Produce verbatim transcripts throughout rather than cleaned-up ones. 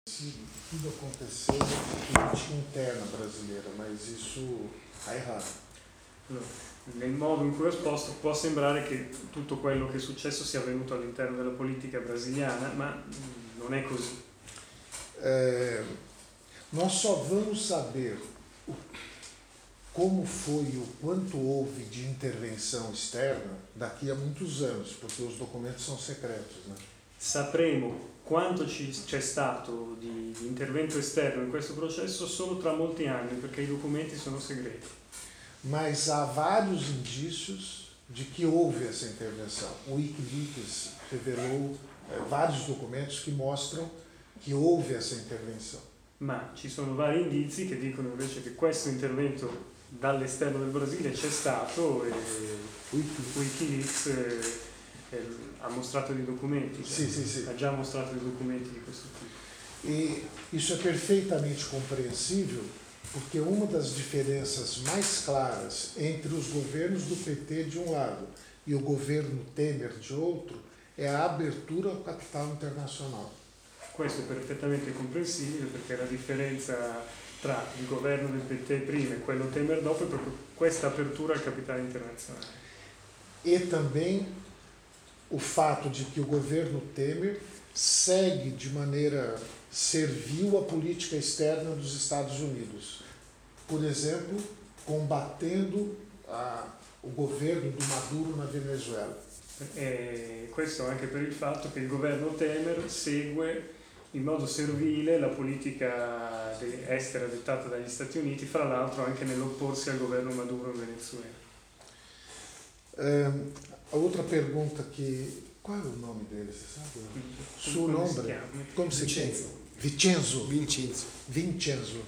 Tudo aconteceu na política interna brasileira, mas isso è errato. Nel modo in cui ho esposto può sembrare che tutto quello che è successo sia avvenuto all'interno della politica brasiliana, ma non è così. É, nós só vamos saber o, como foi o quanto houve de intervenção externa daqui a muitos anos, porque os documentos são secretos, né? Sapremo quanto ci, c'è stato di, di intervento esterno in questo processo solo tra molti anni, perché i documenti sono segreti. Mas há vários indícios de que houve essa intervenção. O Wikileaks revelou é, vários documentos que mostram che houve essa intervenção. Ma ci sono vari indizi che dicono invece che questo intervento dall'esterno del Brasile c'è stato e Wikileaks eh, eh, ha mostrato dei documenti, sì, sì, sì. ha già mostrato dei documenti di questo tipo. E isso é perfeitamente compreensível, porque uma das diferenças mais claras entre os governos do P T de um lado e o governo Temer de outro é a abertura ao capital internacional. Questo è perfettamente comprensibile perché la differenza tra il governo del P T prima e quello Temer dopo è proprio questa apertura al capitale internazionale. E também o fato de que o governo Temer segue de maneira servil a política externa dos Estados Unidos. Por exemplo, combatendo a, o governo do Maduro na Venezuela. E questo anche per il fatto che il governo Temer segue in modo servile la politica estera dettata dagli Stati Uniti, fra l'altro anche nell'opporsi al governo Maduro in Venezuela. Um, a outra pergunta que... Qual é o nome dele, você sabe? Su nome? Como se Vincenzo. Vincenzo. Vincenzo. Vincenzo.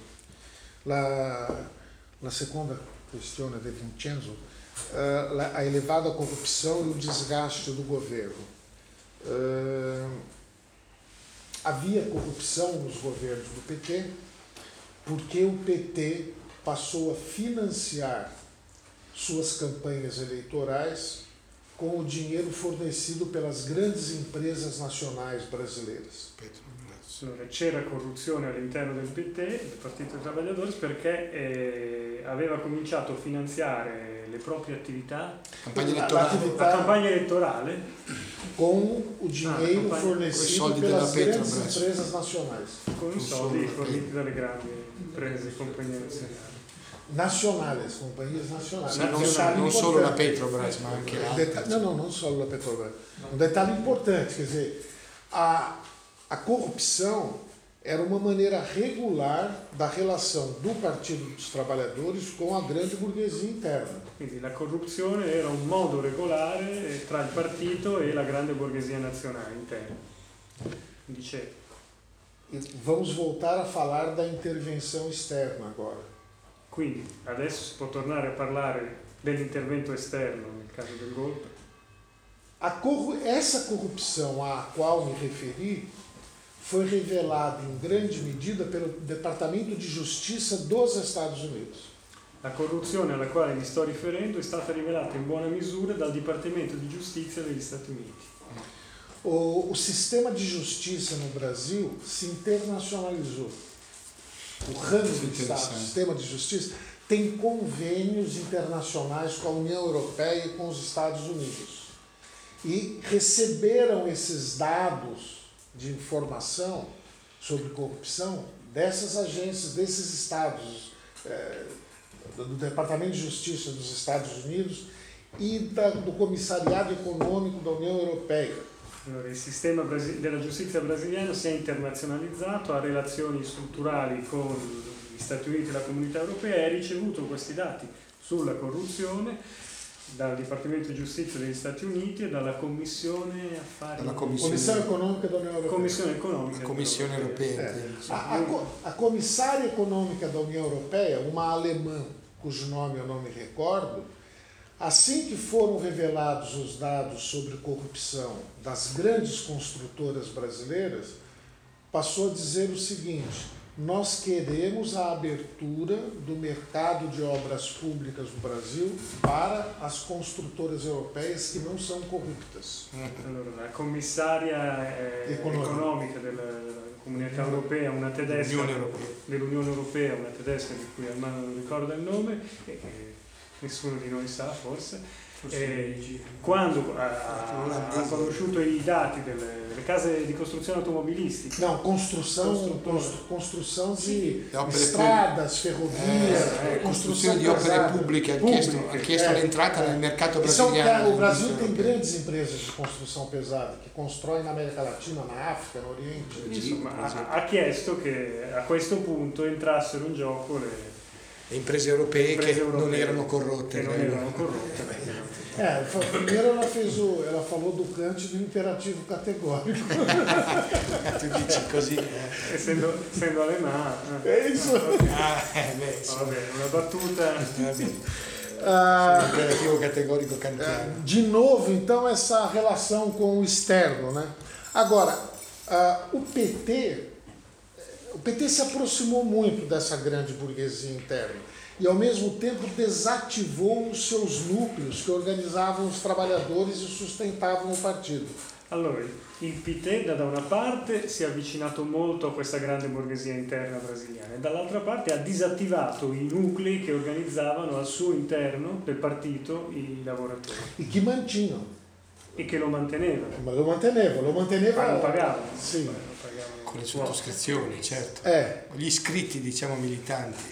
La, la seconda questione di Vincenzo, uh, la, a elevada corrupção e o desgaste do governo. Uh, havia corrupção nos governos do P T porque o P T passou a financiar suas campanhas eleitorais com o dinheiro fornecido pelas grandes empresas nacionais brasileiras. Allora, c'era corruzione all'interno del P T, del Partito dei Travagliatori, perché eh, aveva cominciato a finanziare le proprie attività, campagna elettorale. la campagna elettorale com o dinheiro ah, fornecido pelas grandes empresas nacionais. Con i soldi forniti dalle grandi imprese e compagnie nazionali. Nazionales, companhias nacionais. Sim, não, não só a Petrobras, mas anche altre. Não, não, não só a Petrobras. Um detalhe importante, quer dizer, a, a corrupção era uma maneira regular da relação do Partido dos Trabalhadores com a grande burguesia interna. Quindi la corruzione era un modo regolare tra il partito e la grande borghesia nazionale interna. Dice. E vamos voltar a falar da intervenção externa agora. Quindi adesso si può tornare a parlare dell'intervento esterno nel caso del golpe. A corru- essa corrupção à qual me referi foi revelada em grande medida pelo Departamento de Justiça dos Estados Unidos. La corruzione alla quale mi sto riferendo è stata rivelata in buona misura dal Dipartimento di Giustizia degli Stati Uniti. O, o sistema de justiça no Brasil se internacionalizou. O ramo do Estado, o sistema de justiça, tem convênios internacionais com a União Europeia e com os Estados Unidos. E receberam esses dados de informação sobre corrupção dessas agências, desses estados, é, do Departamento de Justiça dos Estados Unidos e da, do Comissariado Econômico da União Europeia. Allora, il sistema brasi- della giustizia brasiliano si è internazionalizzato, ha relazioni strutturali con gli Stati Uniti e la Comunità Europea e ha ricevuto questi dati sulla corruzione dal Dipartimento di Giustizia degli Stati Uniti e dalla Commissione Affari dalla Commissione, Commissione Economica da Unione Europea. Commissione Economica, la Commissione Europea. É, a, a, a Comissária Econômica da União Europeia, uma alemã cujo nome eu não me recordo, assim que foram revelados os dados sobre corrupção das grandes construtoras brasileiras, passou a dizer o seguinte: nós queremos a abertura do mercado de obras públicas do Brasil para as construtoras europeias que não são corruptas. Allora, la commissaria eh, Economica. economica della Comunità Europea, una tedesca L'Unione Europea. dell'Unione Europea, una tedesca di cui Armando non ricorda il nome, e che nessuno di noi sa forse. E quando ha, ha conosciuto i dati delle, delle case di costruzione automobilistica, Não, construção, Construtora. constru- construção de De opere estradas, ferrovias, Eh, construção costruzione di opere pesada. pubbliche, ha chiesto, ha Pubbliche, chiesto eh. l'entrata nel mercato E são, brasiliano. o Brasil tem Europeo. grandes empresas de construção pesada que constroem na América Latina, na África, no Oriente. insomma, ha, ha chiesto che a questo punto entrassero in gioco le Le imprese europee imprese che non europee, erano corrotte. che non eh. erano corrotte. É, fa- primeiro ela fez o, ela falou do Kant do imperativo categórico. Tu dici così. eh. essendo, essendo alemana, eh. É isso. Ah, eh, beh, sì. Vabbè, una battuta. Vabbè. Ah, Imperativo categorico kantiano. de novo, então, essa relação com o externo, né? Agora, ah, o P T, o P T se aproximou muito dessa grande burguesia interna e, ao mesmo tempo, desativou os seus núcleos que organizavam os trabalhadores e sustentavam o partido. Allora, il P T da una parte si è avvicinato molto a questa grande borghesia interna brasiliana e dall'altra parte ha disattivato i nuclei che organizzavano al suo interno del partito i lavoratori E que mantinham. e che lo mantenevano. Ma lo manteneva, lo manteneva. Ma lo pagavano. Sì. Lo pagavano Con le Wow. sottoscrizioni, certo. É, Gli iscritti, diciamo, militanti.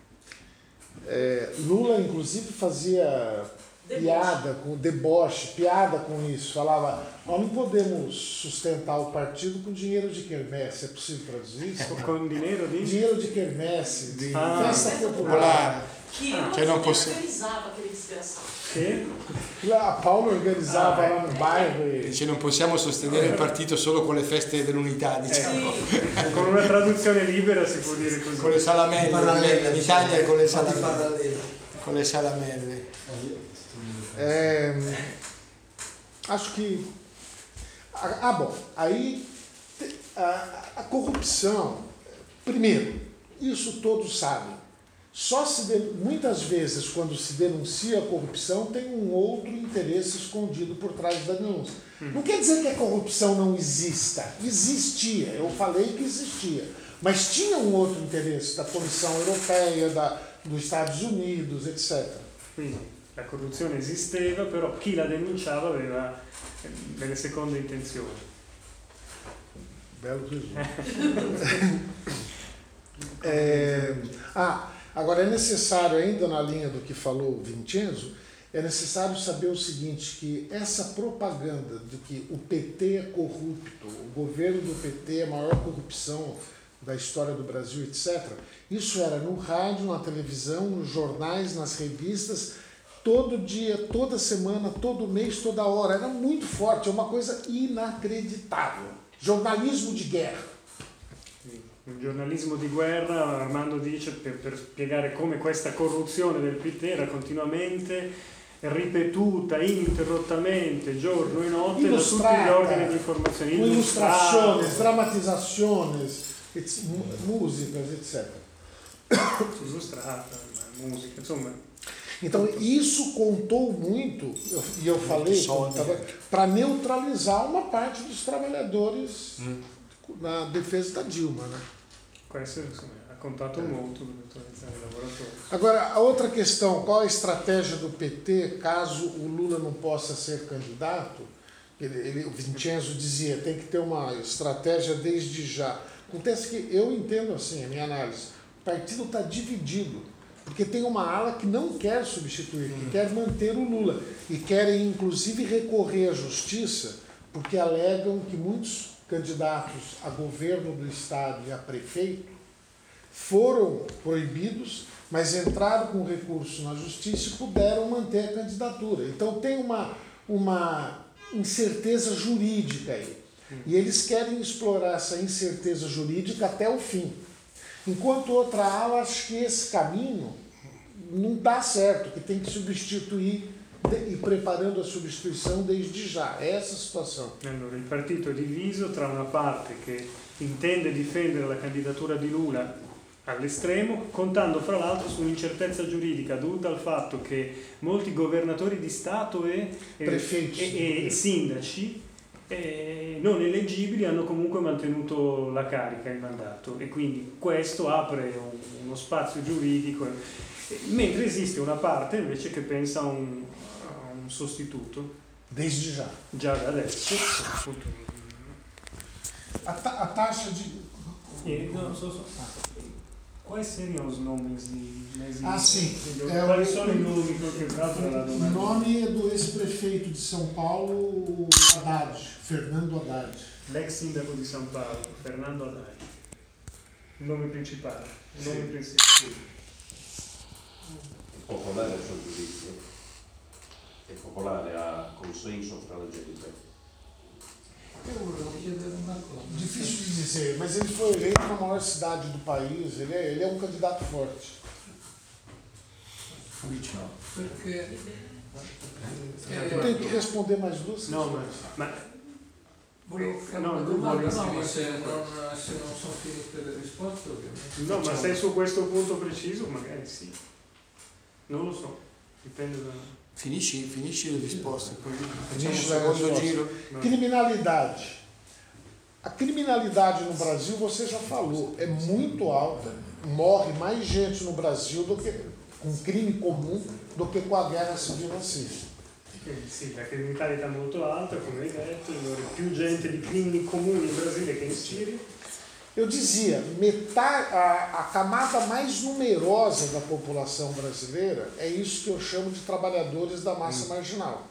é, Lula, inclusive, fazia piada com deboche, piada com isso. Falava, nós não podemos sustentar o partido com dinheiro de quermesse. É possível traduzir isso? Con dinero di... Dinheiro de quermesse, de Ah. festa popular. Popolare. Que Ah, eu cioè non não posso- organizava aquele desgraçado. Che? A Paula organizava Ah, lá no bairro e... Dice non possiamo sostenere il partito solo con le feste dell'unità, diciamo. Sì. Con una traduzione libera si può dire così. Con le salamelle. Parallele, In Italia è con le fatti salamelle. paralleli. Con le salamelle. É, acho que. Ah, bom, aí te- a, a corrupção. Primeiro, isso todos sabem. Só se de- muitas vezes, quando se denuncia a corrupção, tem um outro interesse escondido por trás da denúncia. Não quer dizer que a corrupção não exista. Existia, eu falei que existia. Mas tinha um outro interesse da Comissão Europeia, da, dos Estados Unidos, etcétera. Quindi la corruzione esisteva, però chi la denunciava aveva eh, delle seconde intenzioni. Belo resumo. É, ah, agora é necessário, ainda na linha do que falou o Vincenzo, é necessário saber o seguinte, que essa propaganda de que o P T é corrupto, o governo do P T é a maior corrupção da história do Brasil, etcétera, isso era no rádio, na televisão, nos jornais, nas revistas, todo dia, toda semana, todo mês, toda hora. Era muito forte, é uma coisa inacreditável. Jornalismo de guerra. Un giornalismo di guerra, Armando dice, per, per spiegare come questa corruzione del P T era continuamente ripetuta ininterrottamente giorno e notte da tutti gli organi di informazione, com illustrata. ilustrações, dramatizações, et- mu- músicas, etcétera. illustrata, musica, insomma. Então, isso contou muito, eu- e eu falei, para neutralizar uma parte dos trabalhadores na defesa da Dilma, né? Questo insomma, ha contato molto per neutralizzare i lavoratori. Agora, a outra questão, qual a estratégia do P T caso o Lula não possa ser candidato? Ele, ele, o Vincenzo dizia, tem que ter uma estratégia desde já. Acontece que eu entendo assim, a minha análise, o partido está dividido, porque tem uma ala que não quer substituir, que quer manter o Lula, e querem inclusive recorrer à justiça, porque alegam que muitos candidatos a governo do Estado e a prefeito foram proibidos, mas entraram com recurso na justiça e puderam manter a candidatura. Então tem uma, uma incerteza jurídica aí. E eles querem explorar essa incerteza jurídica até o fim. Enquanto outra ala acha que esse caminho não dá certo, que tem que substituir e preparando a substituição desde já. É essa a situação. Allora, il partito è diviso tra una parte che intende difendere la candidatura di Lula all'estremo, contando fra l'altro su un'incertezza giuridica dovuta al fatto che molti governatori di Stato e, e, Prefetti. e, e sindaci eh, non eleggibili hanno comunque mantenuto la carica, il mandato, e quindi questo apre un, uno spazio giuridico, eh, mentre esiste una parte invece che pensa a un, a un sostituto. Desde já. Già da adesso, appunto. A, ta a taxa de... E, no, so, so. Quais seriam os nomes de... Ah, sim. É, Quais o, sono i nomi che O nome é do ex-prefeito de São Paulo, Haddad, Fernando Haddad. L'ex sindaco di San Paolo, Fernando Haddad. Il nome principale. Il nome sì. principale. È popolare il suo giudizio? È popolare, ha consenso fra la gente? Difícil de dizer, mas ele foi eleito na maior cidade do país, ele é, ele é um candidato forte. Perché Eu tenho que responder mais duas questões. No, ma, ma volevo fare no, una tu vuoi domanda, no, ma inserire se non, se non sono finite le risposte ovviamente. no, ma se su questo punto preciso magari sì. Non lo so, dipende da... Finisci, finisci le risposte, poi facciamo Finisci un le secondo risposte. giro. Criminalidade. A criminalidade no Brasil, você já falou, é muito alta. Morre mais gente no Brasil do que com crime comum do que com a guerra civil na Síria. Sì, la criminalità è molto alta, come hai detto, più gente di crimini comuni in Brasile che in Siria. Eu dizia, metade, a, a camada mais numerosa da população brasileira é isso que eu chamo de trabalhadores da massa hum. marginal.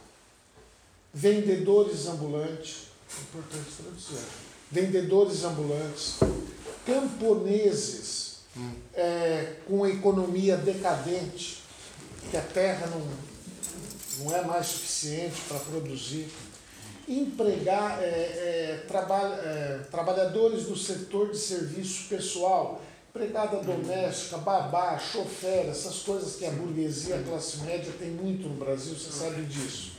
Vendedores ambulantes, importante traduzir, vendedores ambulantes, camponeses hum. é, com economia decadente, que a terra não, não é mais suficiente para produzir. Empregar é, é, traba, é, trabalhadores do setor de serviço pessoal, empregada doméstica, babá, chofer, essas coisas que a burguesia, a classe média tem muito no Brasil, você sabe disso.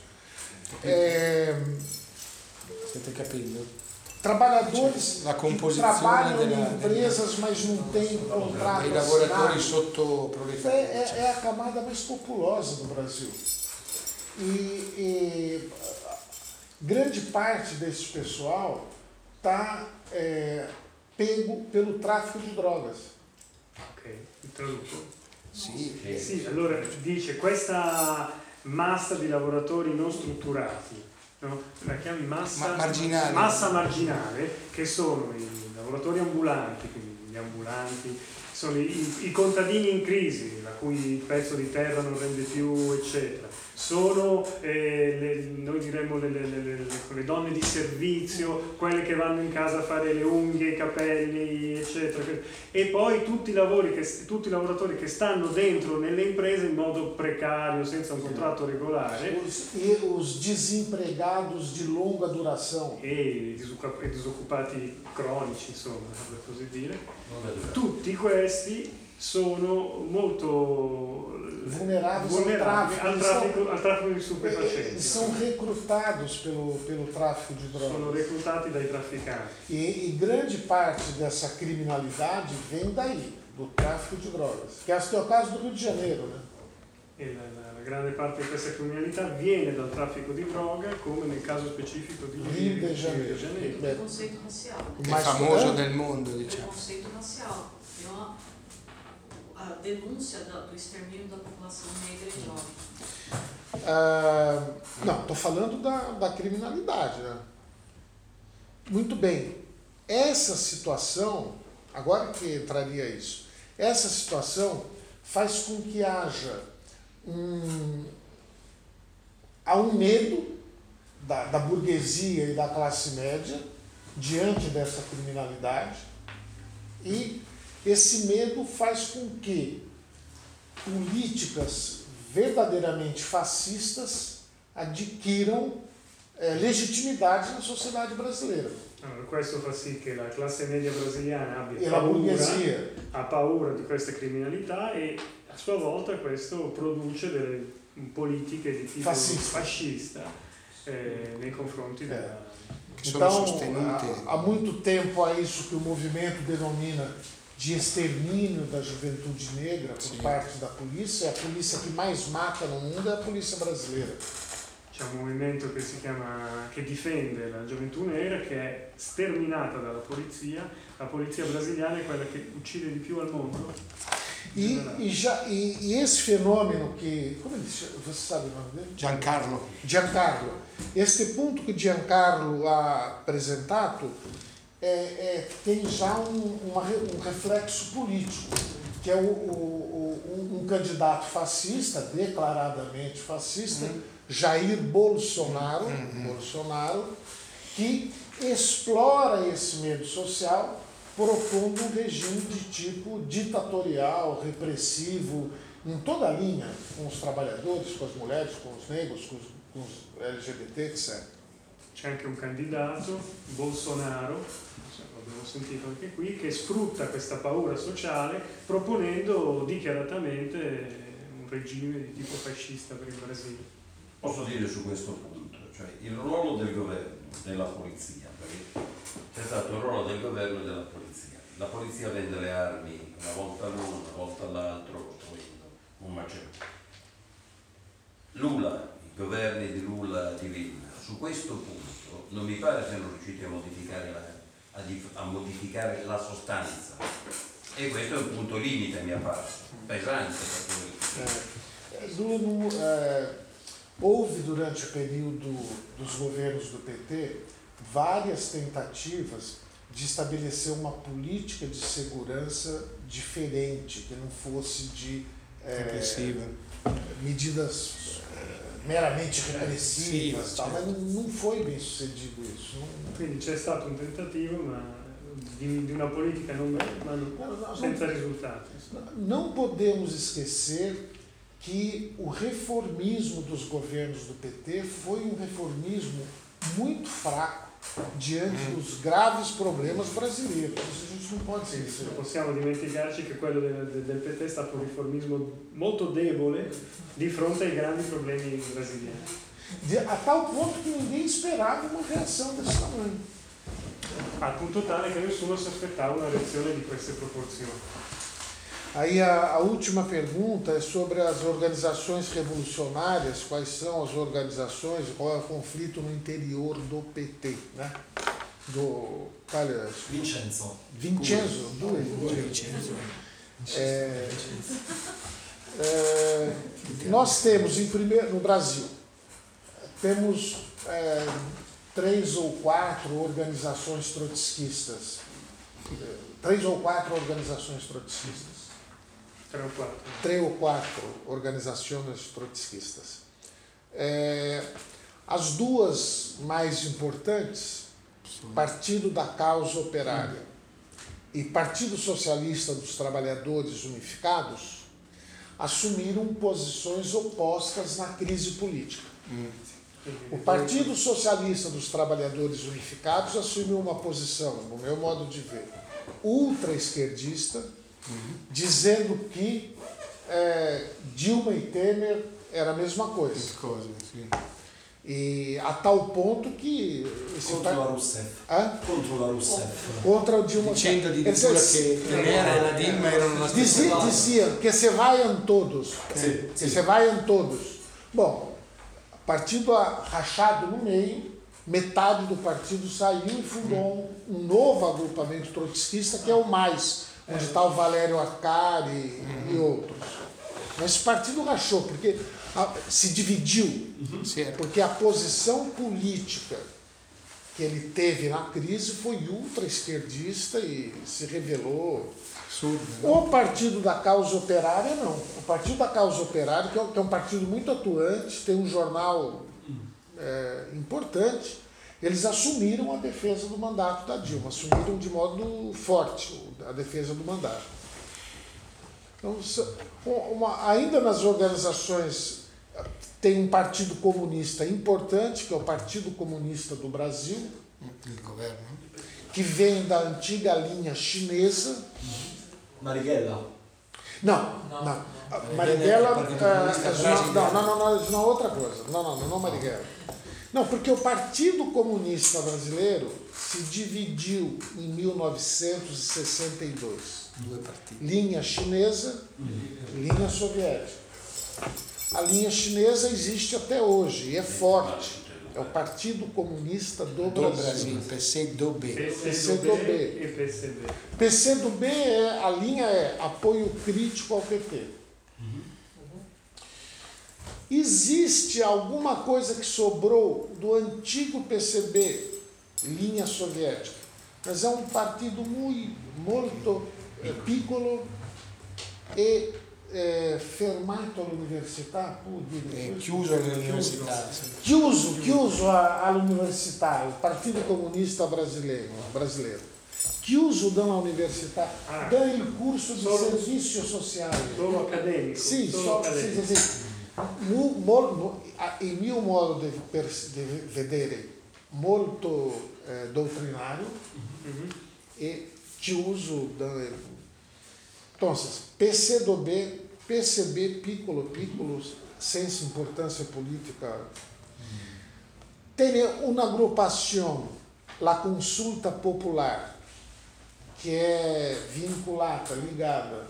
É, você tem capito. Trabalhadores que trabalham em empresas, mas não têm contrato assinado. Lavoratori sotto proletari. É, é, é a camada mais populosa do Brasil. E... e grande parte desse pessoal está é, pego pelo traffico di drogas. Ok, introduco. Sì. Eh, sì, allora dice questa massa di lavoratori non strutturati, no? La chiami massa Ma- marginale. massa marginale, che sono i lavoratori ambulanti, quindi gli ambulanti, sono i, i contadini in crisi, la cui il pezzo di terra non rende più, eccetera. Sono, eh, le, noi diremmo, le, le, le, le, le donne di servizio, quelle che vanno in casa a fare le unghie, i capelli, eccetera. E poi tutti i, lavori che, tutti i lavoratori che stanno dentro nelle imprese in modo precario, senza un contratto regolare. Os, e os desempregados de longa duração. E i disoccupati cronici, insomma, per così dire. Tutti questi sono molto vulneráveis vulneráveis ao al tráfico, tráfico, al tráfico di stupefacenti. São recrutados pelo, pelo tráfico de drogas. Sono reclutati dai trafficanti. E, e grande parte dessa criminalidade vem daí, do tráfico de drogas. Que é o caso do Rio de Janeiro, né? E la, la, la grande parte di questa criminalità viene dal traffico di droga, come nel caso specifico di Rio de Janeiro. Janeiro. Il preconceito racial. Il più famoso del mondo, diciamo. Preconceito racial. Então, a denúncia do extermínio da população negra e jovem. Ah, não, estou falando da, da criminalidade, né? Muito bem. Essa situação, agora que entraria isso, essa situação faz com que haja um, há um medo da, da burguesia e da classe média diante dessa criminalidade, e esse medo faz com que políticas verdadeiramente fascistas adquiram eh, legitimidade na sociedade brasileira. Allora, questo fa sì che la classe media brasiliana abbia E la paura, burguesia. ha paura di questa criminalità, e a sua volta questo produce delle politiche di tipo Fascista. fascista eh, nei confronti della... Che sono Então, sostenute. há, há muito tempo há isso que o movimento denomina de extermínio da juventude negra por Sim. parte da polícia. A polícia que mais mata no mundo é a polícia brasileira. c'è un movimento che si chiama, che difende la gioventù nera, che è sterminata dalla polizia. La polizia brasiliana è quella che uccide di più al mondo. E, e, já, e, e esse fenômeno que, como ele chama, você sabe o nome dele? Giancarlo. Giancarlo. Este ponto que Giancarlo ha apresentato é, é, tem já um, uma, um reflexo político, que é o, o, o, um candidato fascista, declaradamente fascista, uhum. Jair Bolsonaro, uhum. Bolsonaro, que explora esse medo social propondo um regime de tipo ditatorial, repressivo, em toda a linha, com os trabalhadores, com as mulheres, com os negros, com os, com os L G B T, etcétera. C'è anche un candidato, Bolsonaro, l'abbiamo sentito anche qui, che sfrutta questa paura sociale proponendo dichiaratamente un regime di tipo fascista per il Brasile. Posso dire su questo punto, cioè il ruolo del governo, della polizia, perché c'è stato il ruolo del governo e della polizia. La polizia vende le armi una volta all'uno, una volta all'altro, costruendo un macello. Lula, i governi di Lula e di Vilma, su questo punto non mi pare siano riusciti a modificare la, a, dif, a modificare la sostanza. E questo è un punto limite, mi è parso, pesante. É, no, é, houve durante o período dos governos do P T várias tentativas de estabelecer uma política de segurança diferente, que não fosse de é, medidas é, meramente repressivas, sì, tal, certo. mas não foi bem sucedido isso. Não... Quindi c'è stato un tentativo ma di, di una politica non, ma non, Não, não, senza risultati. não podemos esquecer que o reformismo dos governos do P T foi um reformismo muito fraco diante hum. dos graves problemas brasileiros. Isso a gente não pode esquecer. Non possiamo dimenticarci che quello del, del P T è stato un riformismo molto debole di fronte ai grandi problemi brasiliani. De, a tal ponto que ninguém esperava uma reação desse tamanho. Al punto tale che nessuno si aspettava una reazione di queste proporzioni. Aí a, a última pergunta é sobre as organizações revolucionárias, quais são as organizações, qual é o conflito no interior do P T, né? Do, olha, Vincenzo. Vincenzo, due, due. Vincenzo. É, é, nós temos em primeiro, no Brasil, temos é, três ou quatro organizações trotskistas, três ou quatro organizações trotskistas. Tre o quattro. Três ou quatro organizações trotskistas. É, as duas mais importantes, Partido da Causa Operária e Partido Socialista dos Trabalhadores Unificados, assumiram posições opostas na crise política. O Partido Socialista dos Trabalhadores Unificados assumiu uma posição, no meu modo de ver, ultra-esquerdista, uhum. dizendo que é, Dilma e Temer era a mesma coisa. Coisa, sim. E a tal ponto que... Contra la Rousseff. Ah? Contra la Rousseff. Contra o Dilma. Dicendo addirittura che Temer e la Dilma erano la stessa Dizia, cosa. dizia que se vaiam todos. Sim, que sim. se vaiam todos. Bom, o partido rachado no meio, metade do partido saiu e fundou um, um novo agrupamento trotskista, que é o MAIS, onde está o Valério Arcari e, e outros. Mas esse partido rachou, porque a, se dividiu, Uhum. porque a posição política que ele teve na crise foi ultra-esquerdista e se revelou. Absurdo, né? O Partido da Causa Operária, não. O Partido da Causa Operária, que é, que é um partido muito atuante, tem um jornal é, importante, eles assumiram a defesa do mandato da Dilma, assumiram de modo forte a defesa do mandato. Então, uma, ainda nas organizações, tem um partido comunista importante, que é o Partido Comunista do Brasil, Il governo. que vem da antiga linha chinesa. Marighella. Não, não. não. Marighella, uh, não, não, não, não, isso não é outra coisa. Não, não, não, Marighella. Não, porque o Partido Comunista Brasileiro se dividiu em mil novecentos e sessenta e dois. Linha chinesa, linha soviética. A linha chinesa existe até hoje e é forte. É o Partido Comunista do Do Brasil. Brasil, P C do B. P C do B e P C B. P C do B, é, a linha é apoio crítico ao P T. Existe alguma coisa que sobrou do antigo P C B, linha soviética, mas é um partido muito, molto eh, piccolo e eh, fermato all'università, può dire È questo? chiuso all'università. Chiuso, chiuso a- all'università, il Partito Comunista Brasileiro, brasileiro. Chiuso dalla università, Ah. dà il corso di Solo- servizio sociale. Solo accademico. Sì, solo so- accademico. sì, sì, sì. Mu- mol- mo- a- il mio modo di, pers- di vedere molto eh, dottrinario Mhm. e chiuso da... Entonces, P C do B, P C B piccolo piccolo, senza importância política, tem uma agrupação, la Consulta Popular, que é vinculada, ligada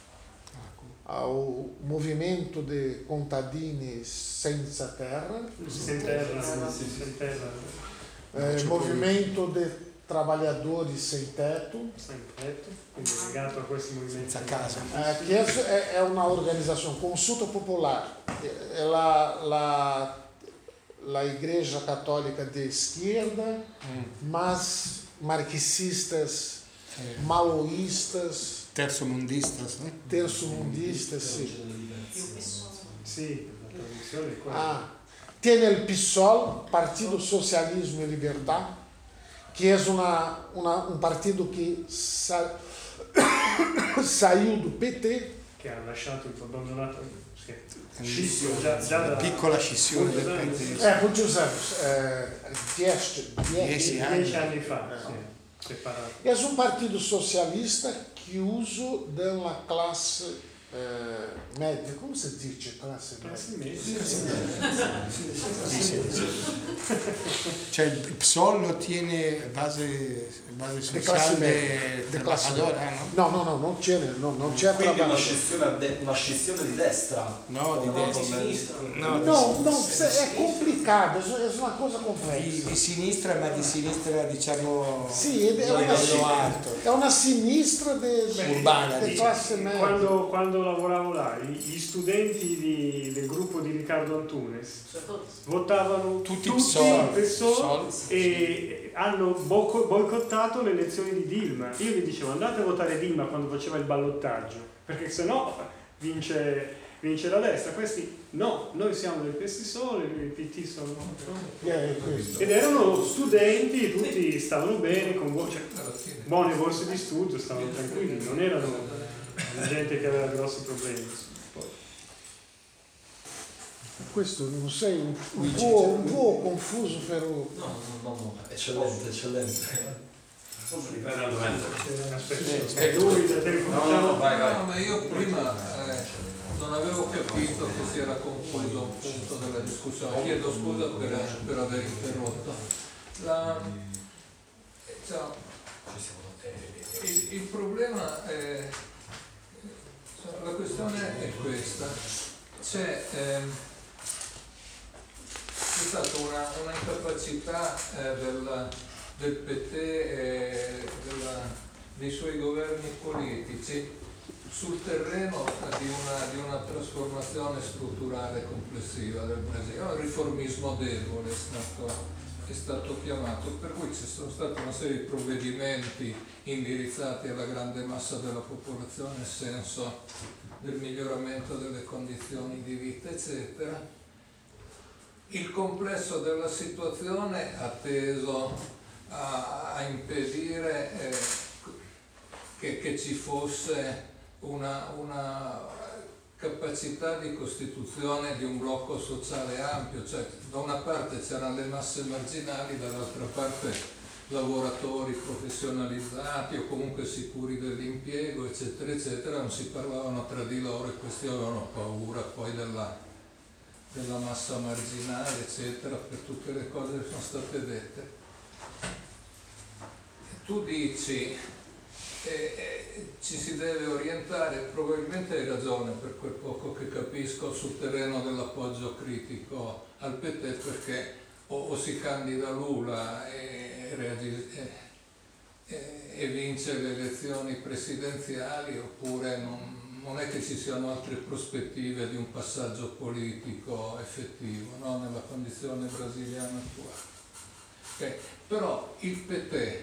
ao movimento de contadini senza terra, Sem terra, sem terra, eh, movimento de trabalhadores sem teto, sem tetto, quindi legato a questi movimenti. Senza casa. eh, que é, é uma organização, Consulta Popular, é la, la, la Igreja Católica de esquerda, mas marxistas, Eh, maoístas, Terzo-mundistas, né? terço-mundistas, sim. E o pessoal. Sì, la traduzione è quella. Ah, tem el PSOL, Partido Socialismo e Libertad, que é uma, uma, um partido que sa, saiu do P T, Che ha lasciato il abbandonato. Scherzo. Scisso, già, già da Piccola scissione del molti anni. P T. é, muitos anos, é, dieci, Dieci dieci, anni. Dieci anni fa, sì, separato. é um partido socialista que uso da classe eh, média, como se diz classe Classi média? medi. Cioè il P SOL lo tiene base, base De classe sociale media, de classe trabajadora, no? No, no, no, non c'è, no, non c'è Quindi una trabalho. scissione, a de- una scissione di destra. No, di No, destra. di sinistra. No, di Não, não, é complicado, é uma coisa Di, complexa. di sinistra, ma di sinistra diciamo Sì, ed è di una, livello alto. è una sinistra de, Urbana, de dice. classe media. Quando, quando lavoravo là, i- gli studenti di- del gruppo di Riccardo Antunes votavano Tutti tutti PSOL. P SOL PSOL. e hanno boico- boicottato le elezioni di Dilma. Io gli dicevo andate a votare Dilma quando faceva il ballottaggio, perché sennò vince, vince la destra. Questi no, noi siamo del P S SOL e il P T sono... È questo. Ed erano studenti, tutti stavano bene, con vo- cioè, Alla fine. buone borse di studio, stavano tranquilli, non erano gente che aveva grossi problemi. Questo non sei un, un, po', un po' confuso però. No, no, no, no, eccellente, eccellente. Posso ripetere la domanda? Aspetta, è lui da tempo No, no, facciamo... no, vai, vai. No, ma io prima eh, non avevo capito che si era concluso un punto della discussione. Chiedo scusa per, per aver interrotto. La, cioè, il, il problema è, cioè, la questione è questa. C'è, ehm, c'è stata una, una incapacità eh, del, del P T e della, dei suoi governi politici sul terreno di una, di una trasformazione strutturale complessiva del Brasile, un riformismo debole è stato, è stato chiamato, per cui ci sono stati una serie di provvedimenti indirizzati alla grande massa della popolazione nel senso del miglioramento delle condizioni di vita, eccetera. Il complesso della situazione ha teso a, a impedire eh, che, che ci fosse una, una capacità di costituzione di un blocco sociale ampio, cioè da una parte c'erano le masse marginali, dall'altra parte lavoratori professionalizzati o comunque sicuri dell'impiego, eccetera, eccetera, non si parlavano tra di loro e questi avevano paura poi della, della massa marginale, eccetera, per tutte le cose che sono state dette. Tu dici E, e ci si deve orientare, probabilmente hai ragione per quel poco che capisco, sul terreno dell'appoggio critico al P T, perché o, o si candida Lula e, reagi, e, e, e vince le elezioni presidenziali, oppure non, non è che ci siano altre prospettive di un passaggio politico effettivo, no? Nella condizione brasiliana attuale. Okay. Però il P T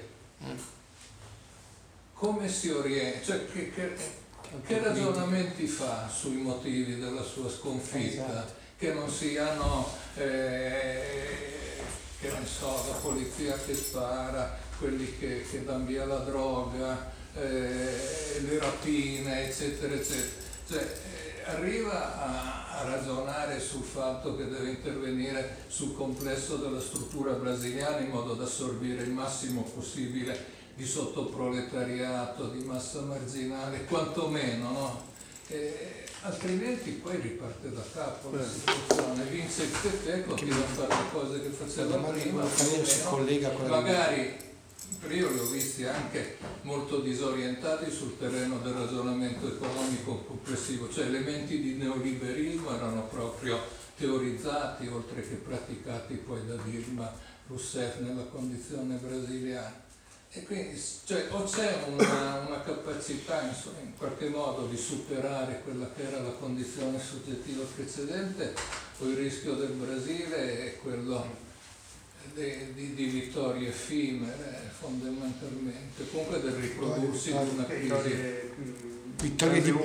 come si orienta, cioè che, che, che ragionamenti fa sui motivi della sua sconfitta, esatto. Che non siano, eh, che ne so, la polizia che spara, quelli che, che danno via la droga, eh, le rapine, eccetera, eccetera. Cioè, eh, arriva a, a ragionare sul fatto che deve intervenire sul complesso della struttura brasiliana in modo da assorbire il massimo possibile di sottoproletariato, di massa marginale, quantomeno, no? E, altrimenti poi riparte da capo la situazione, vince il P T, continua a fare le cose che faceva prima, no? Magari io li ho visti anche molto disorientati sul terreno del ragionamento economico complessivo, cioè elementi di neoliberismo erano proprio teorizzati oltre che praticati poi da Dilma Rousseff nella condizione brasiliana. E quindi cioè, o c'è una, una capacità insomma, in qualche modo di superare quella che era la condizione soggettiva precedente, o il rischio del Brasile è quello di, di, di vittorie effimere fondamentalmente, comunque del riprodursi di una crisi. Vittorie, di,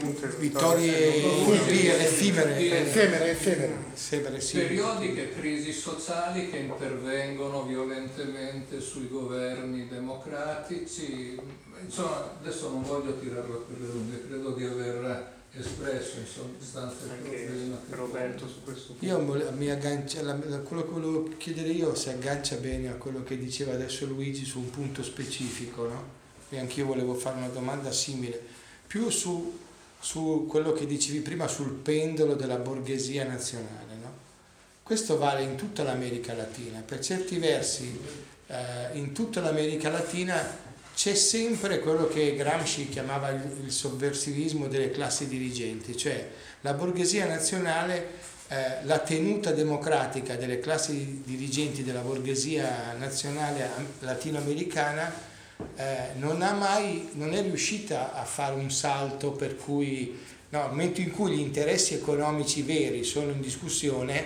vittorie effimere, effimere, effimere. effimere sì. Periodiche crisi sociali che intervengono violentemente sui governi democratici. Insomma, adesso non voglio tirarlo per le lunghe, credo di aver espresso in sostanza il problema. Roberto su questo punto. Io mi aggancia, quello che volevo chiedere io si aggancia bene a quello che diceva adesso Luigi su un punto specifico, no? E anch'io volevo fare una domanda simile. Più su, su quello che dicevi prima sul pendolo della borghesia nazionale, no? Questo vale in tutta l'America Latina, per certi versi eh, in tutta l'America Latina c'è sempre quello che Gramsci chiamava il, il sovversivismo delle classi dirigenti, cioè la borghesia nazionale, eh, la tenuta democratica delle classi dirigenti della borghesia nazionale latinoamericana Eh, non ha mai, non è riuscita a fare un salto per cui, no, nel momento in cui gli interessi economici veri sono in discussione,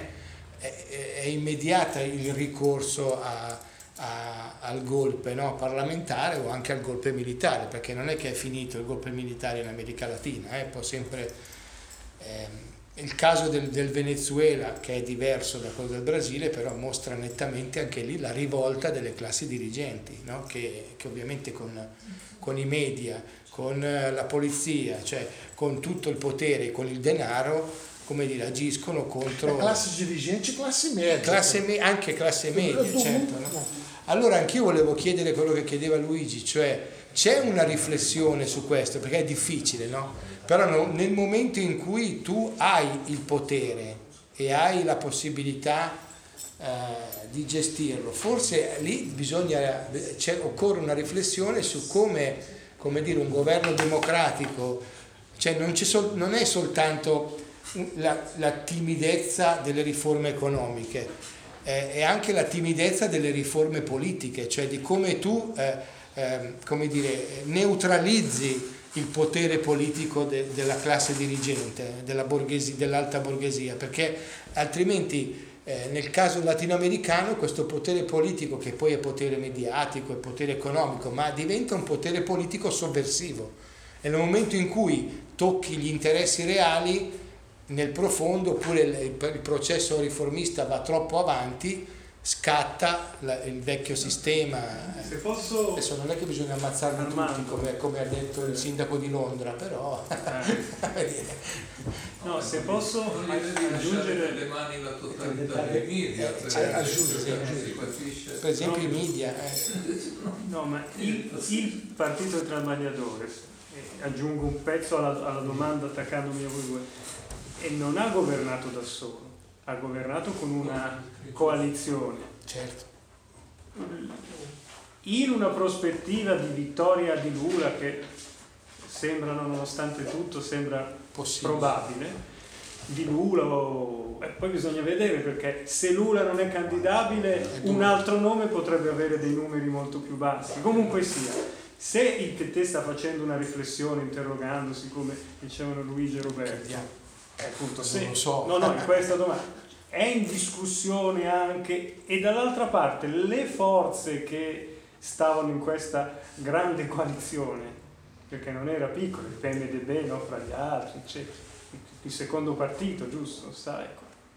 è, è immediata il ricorso a, a, al golpe, no, parlamentare o anche al golpe militare, perché non è che è finito il golpe militare in America Latina, eh, può sempre... Eh, il caso del, del Venezuela, che è diverso da quello del Brasile, però mostra nettamente anche lì la rivolta delle classi dirigenti, no? che, che ovviamente con, con i media, con la polizia, cioè con tutto il potere, con il denaro, come dire, agiscono contro... Le classi dirigenti, classi medie. Classe me, anche classe media, certo. No? Allora anch'io volevo chiedere quello che chiedeva Luigi, cioè c'è una riflessione su questo, perché è difficile, no? Però no, nel momento in cui tu hai il potere e hai la possibilità eh, di gestirlo, forse lì bisogna, c'è, occorre una riflessione su come, come dire, un governo democratico, cioè non, c'è sol, non è soltanto la, la timidezza delle riforme economiche, eh, è anche la timidezza delle riforme politiche, cioè di come tu eh, eh, come dire, neutralizzi il potere politico de, della classe dirigente, della borghesia, dell'alta borghesia, perché altrimenti eh, nel caso latinoamericano questo potere politico, che poi è potere mediatico, è potere economico, ma diventa un potere politico sovversivo, e nel momento in cui tocchi gli interessi reali nel profondo, oppure il, il processo riformista va troppo avanti, scatta la, il vecchio sistema. Se posso, adesso non è che bisogna ammazzarli tutti come, come ha detto il sindaco di Londra, però eh. no, se posso aggiungere le mani la totalità dei media, eh, cioè, aggiungere, per esempio no, i media eh. no, ma il, il partito dei Trabajadores, eh, aggiungo un pezzo alla, alla domanda attaccandomi a voi due, e non ha governato da solo, ha governato con una coalizione. Certo. In una prospettiva di vittoria di Lula, che sembrano, nonostante tutto, sembra Possibile. probabile. Di Lula, o... eh, poi bisogna vedere, perché se Lula non è candidabile, un altro nome potrebbe avere dei numeri molto più bassi. Comunque sia, se il P T sta facendo una riflessione, interrogandosi, come dicevano Luigi e Roberto, eh, appunto, se, Non lo so. no, no, in questa domanda è in discussione anche, e dall'altra parte le forze che stavano in questa grande coalizione, perché non era piccola, il P M D B, no, fra gli altri, eccetera, il secondo partito, giusto? Sta, ecco.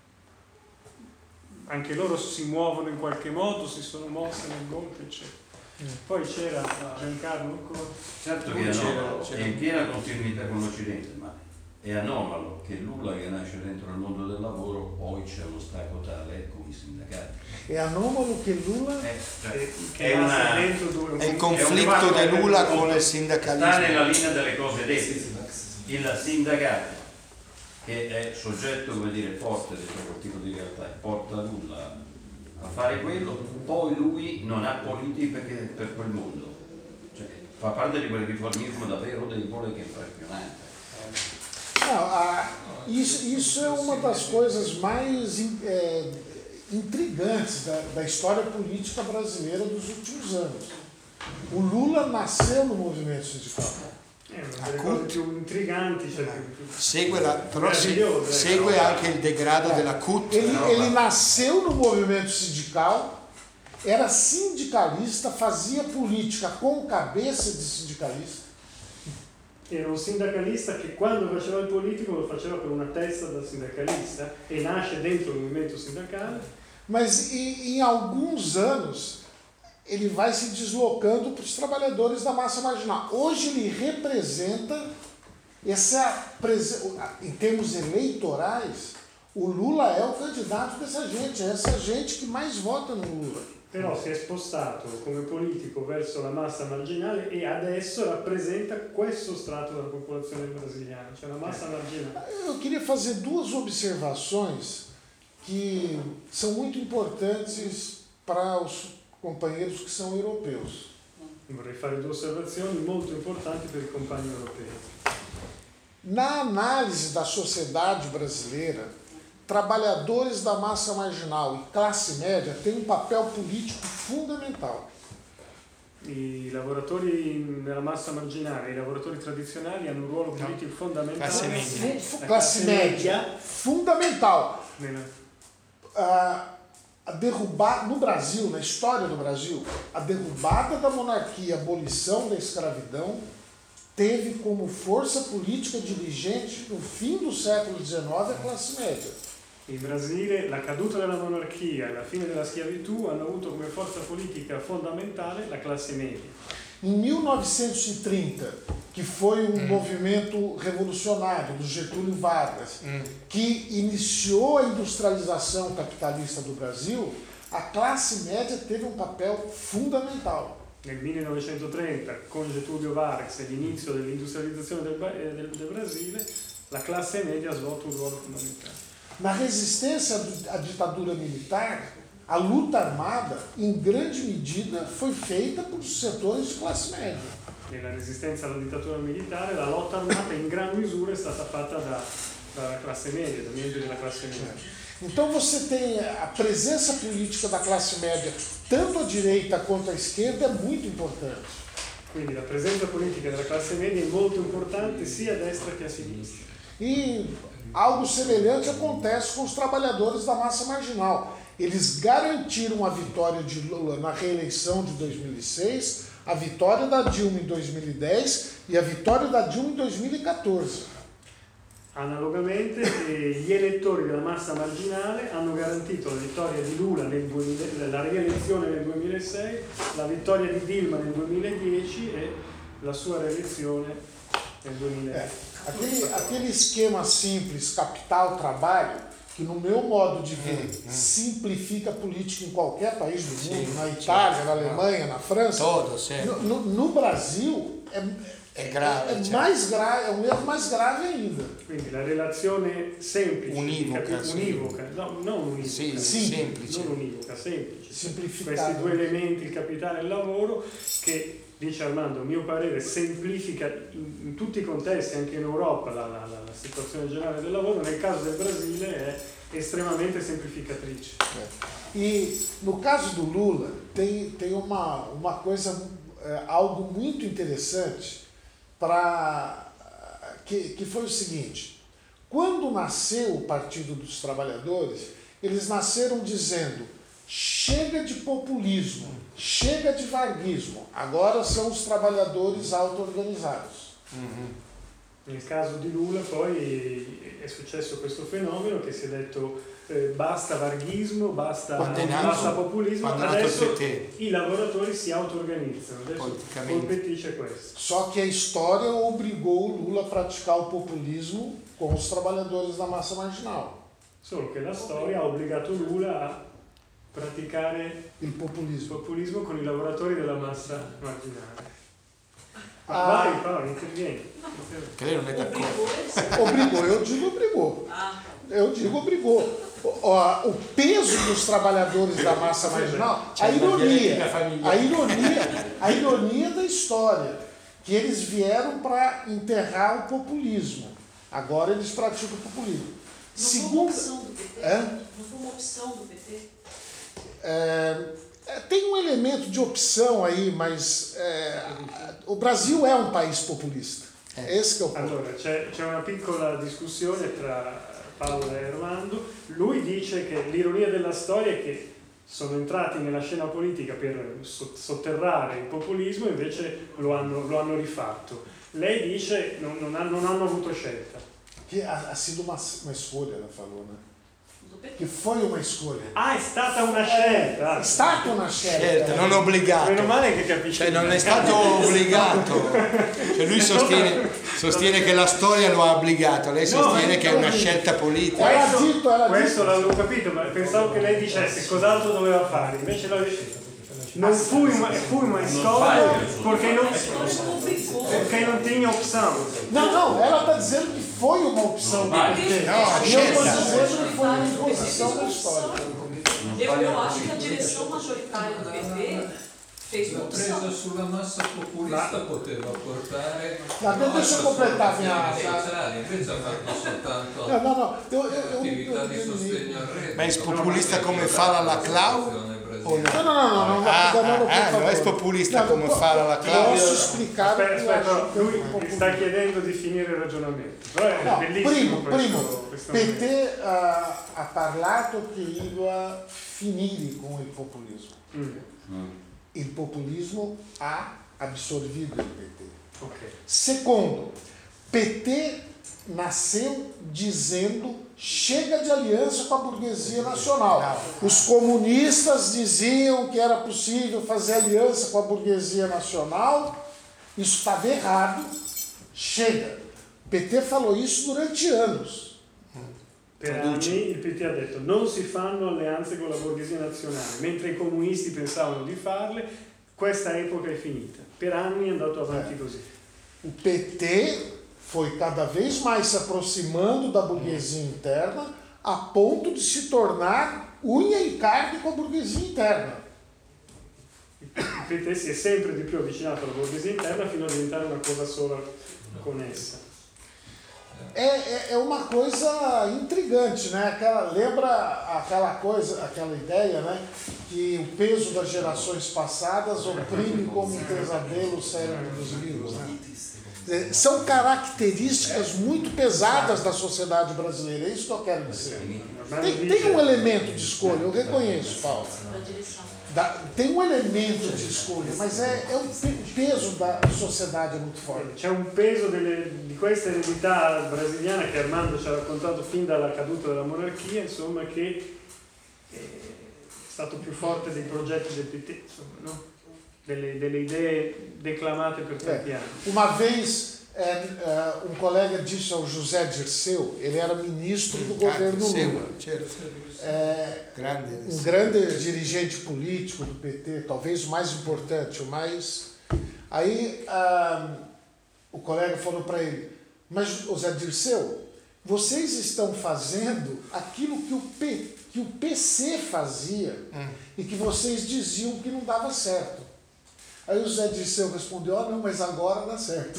Anche loro si muovono in qualche modo, si sono mosse nel golpe, eccetera. Poi c'era Giancarlo ancora. Certo che è anomalo, è in piena continuità con l'Occidente, ma è anomalo che Lula, che nasce dentro il mondo del lavoro, poi c'è uno stacco tale come i sindacati. È anomalo che Lula... Eh, cioè, Che è, una, dentro due, È il un- conflitto è un di Lula fatto- con il sta sindacalismo. nella linea delle cose dette. Il sindacato, che è soggetto, come dire, forte dentro quel tipo di realtà, e porta Lula a fare quello, poi lui non ha politica per, per quel mondo, cioè fa parte di quel riformismo davvero debole che è impressionante. Não, a, isso, isso é uma das coisas mais é, intrigantes da, da história política brasileira dos últimos anos. O Lula nasceu no movimento sindical. È una delle cose più intriganti, cioè più, più Segue, la, però se- meravigliose, segue ecco. anche il degrado della C U T. Ele, ele nasceu no movimento sindical, era sindicalista, fazia política com cabeça de sindicalista. Era un sindacalista che quando faceva il politico lo faceva con una testa da sindacalista e nasce dentro il movimento sindacale. Mas em, em alguns anos ele vai se deslocando para os trabalhadores da massa marginal. Hoje ele representa essa, em termos eleitorais, o Lula é o candidato dessa gente, é essa gente que mais vota no Lula. Però si è spostato come politico verso la massa marginale e adesso rappresenta questo strato della popolazione brasiliana, cioè la massa marginale. Eu queria fazer duas observações que são muito importantes para os companheiros que são europeus. Vorrei fare due osservazioni molto importanti per i compagni europei. Na análise da sociedade brasileira, trabalhadores da massa marginal e classe média têm um papel político fundamental. I lavoratori nella massa marginale, i lavoratori tradizionali hanno un ruolo politico fondamentale. Classe media. Fu- La classe média, fundamental. nella- Ah, a derrubar no Brasil, na história do Brasil, a derrubada da monarquia, a abolição da escravidão, teve como força política dirigente no fim do século dezenove a classe média. In Brasile la caduta della monarchia e la fine della schiavitù hanno avuto come forza politica fondamentale la classe media. Em mil novecentos e trinta, que foi um movimento revolucionário do Getúlio Vargas, que iniciou a industrialização capitalista do Brasil, a classe média teve um papel fundamental. Nel millenovecentotrenta, con Getúlio Vargas e l'inizio dell'industrializzazione del, Ba- eh, del, del Brasile, la classe media ha svolto un ruolo fondamentale. Na resistência à ditadura militar, a luta armada, em grande medida, foi feita por setores de classe média. Nella resistenza alla dittatura militare, la lotta armata in gran misura è stata fatta da, dalla classe media, da membri della classe media. Então você tem a presença política da classe média, tanto à direita quanto à esquerda, é muito importante. Quindi la presenza politica della classe media è molto importante sia a destra che a sinistra. E algo semelhante acontece com os trabalhadores da massa marginal. Eles garantiram a vitória de Lula na reeleição de dois mil e seis, a vitória da Dilma em dois mil e dez e a vitória da Dilma em dois mil e quatorze. Analogamente, eh, gli elettori della massa marginale hanno garantito la vittoria di Lula nel duemila, la rielezione nel duemilasei, la vittoria di Dilma nel duemiladieci e la sua reelezione nel duemiladieci. É, aquele, aquele esquema simples, capital, trabalho, que no meu modo de ver simplifica a política em qualquer país do mundo, na Itália, na Alemanha, na França. Todos, é. No, no, no Brasil é, É grave, é, certo. mais grave, é um erro mais grave ainda. Quindi la relazione semplice, Univoca, capi- sì. univoca, no, non univoca, Sì, Sì. semplice. non univoca, semplice. Semplificado. Questi due elementi, il capitale e il lavoro, che dice Armando, a mio parere semplifica in, in tutti i contesti, anche in Europa, la, la, la situazione generale del lavoro. Nel caso del Brasile è estremamente semplificatrice. E no caso do Lula, tem, tem uma, uma coisa, é, algo muito interessante, pra, que, que foi o seguinte: quando nasceu o Partido dos Trabalhadores, eles nasceram dizendo: chega de populismo, chega de varguismo, agora são os trabalhadores auto-organizados. Mhm. Nel caso di Lula poi è successo questo fenomeno che si è detto eh, basta varghismo, basta, basta populismo, adesso i lavoratori si auto-organizzano, adesso col P T c'è questo. Só que a história obrigou o Lula a praticar o populismo com os trabalhadores da massa marginal. Solo che la storia ha obbligato Lula a praticare il populismo. il populismo con i lavoratori della massa marginale. Ah. Vai Paolo, intervieni. Che lei non è d'accordo. Obrigou, eu digo obrigou. Eu digo obrigou. O, o peso dos trabalhadores da massa marginal, a ironia, a ironia, a ironia da história, que eles vieram para enterrar o populismo. Agora eles praticam o populismo. Não Segunda, foi uma opção do P T? é? Não foi uma opção do P T? É, tem um elemento de opção aí, mas é, o Brasil é um país populista. Esse que é o ponto. Allora, c'è, c'è una piccola discussione tra Paolo e Armando. Lui dice che l'ironia della storia è che sono entrati nella scena politica per sotterrare il populismo, invece lo hanno, lo hanno rifatto. Lei dice non, non, hanno, non hanno avuto scelta. Que ha, ha sido uma, uma escolha, ela falou, né? Que foi uma escolha. Ah, è stata una scelta. È stata una scelta. Scelta, non obbligato. Meno male che capisci. Cioè non è stato obbligato. Cioè lui sostiene, sostiene che la storia lo ha obbligato, lei sostiene no, che è una scelta politica. Era dito, era Questo dito. l'avevo capito, ma pensavo che lei dicesse cos'altro doveva fare, invece lo non fui uma, fui uma escola porque não, porque não tinha opção. Não, não, ela está dizendo que foi uma opção do P T. Não, E eu estou dizendo que foi uma imposição da história. Eu, eu acho que a direção majoritária do P T fez uma La opção. presa sulla massa populista poteva portare Até deixa eu completar minha. sociali, invece ha fatto soltanto Não, não, não. Eu, eu, eu, attività eu, di eu, sostegno al reddito. Ma è populista come fa la Clau? O no? Não, não, não, não, não, Ah, não, não, por ah, non è favor. populista Não, come po- fa la Clau? Posso explicar Aspetta, o que eu aspetta, acho que lui é um ti sta chiedendo di finire il ragionamento. Però è No, bellissimo primo, questo, primo, questo P T ha, ha parlato che il finire con il populismo. Mm. Il populismo ha assorbido il P T. Ok. Segundo, P T nasceu dizendo chega de aliança com a burguesia nacional. Os comunistas diziam que era possível fazer aliança com a burguesia nacional. Isso estava errado. Chega. O P T falou isso durante anos. Per anni il P T ha detto non si fanno alleanze con la borghesia nazionale, mentre i comunisti pensavano di farle, questa epoca è finita. Per anni è andato avanti così. O P T foi cada vez mais se aproximando da burguesia interna a ponto de se tornar unha e carne com a burguesia interna. Il P T si è sempre di più avvicinato alla borghesia interna fino a diventare una cosa sola con essa. É, é, é uma coisa intrigante, né? Aquela, lembra aquela coisa, aquela ideia, né? Que o peso das gerações passadas oprime como um pesadelo o cérebro dos vivos, né? É, são características muito pesadas da sociedade brasileira, é isso que eu quero dizer. Tem, tem um elemento de escolha, eu reconheço, Paulo. Da direção. Da, tem um elemento de escolha, mas é, é o peso da sociedade é muito forte. C'è un peso delle, di questa eredità brasiliana che Armando ci ha raccontato fin dalla caduta della monarchia, insomma, che è stato più forte dei progetti del P T, insomma, no? delle, delle idee declamate per tanti É, anni. uma vez é, é, um colega disse ao José Dirceu, ele era ministro do governo Lula. É, Grande. um grande dirigente político do P T, talvez o mais importante, o mais... Aí ah, o colega falou para ele, mas José Dirceu, vocês estão fazendo aquilo que o, P, que o P C fazia Hum. e que vocês diziam que não dava certo. Aí o José Dirceu respondeu, ah não, mas agora dá certo.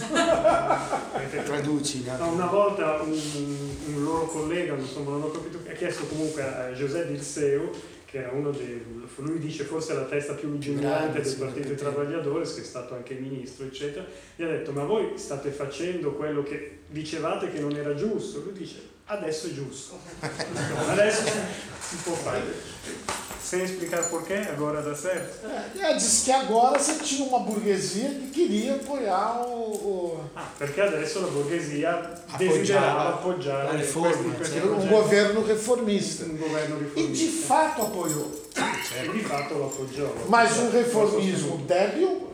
Traduci. No, una volta un, un loro collega, insomma, non ho capito, ha chiesto comunque a José Dirceu, che era uno dei, lui dice forse la testa più lungimirante del Partito dei Travagliadores, che è stato anche ministro, eccetera, gli ha detto, ma voi state facendo quello che dicevate che non era giusto? Lui dice, adesso è giusto, adesso si può fare. Sem explicar porquê, agora dá certo. É, diz que agora você tinha uma burguesia que queria apoiar o... o... Ah, perché adesso la borghesia desiderava appoggiare la riforma, questi, questi um progetti. governo reformista. Un governo E riformista. de fato apoiou. E di fatto lo appoggiò. Mas um reformismo débil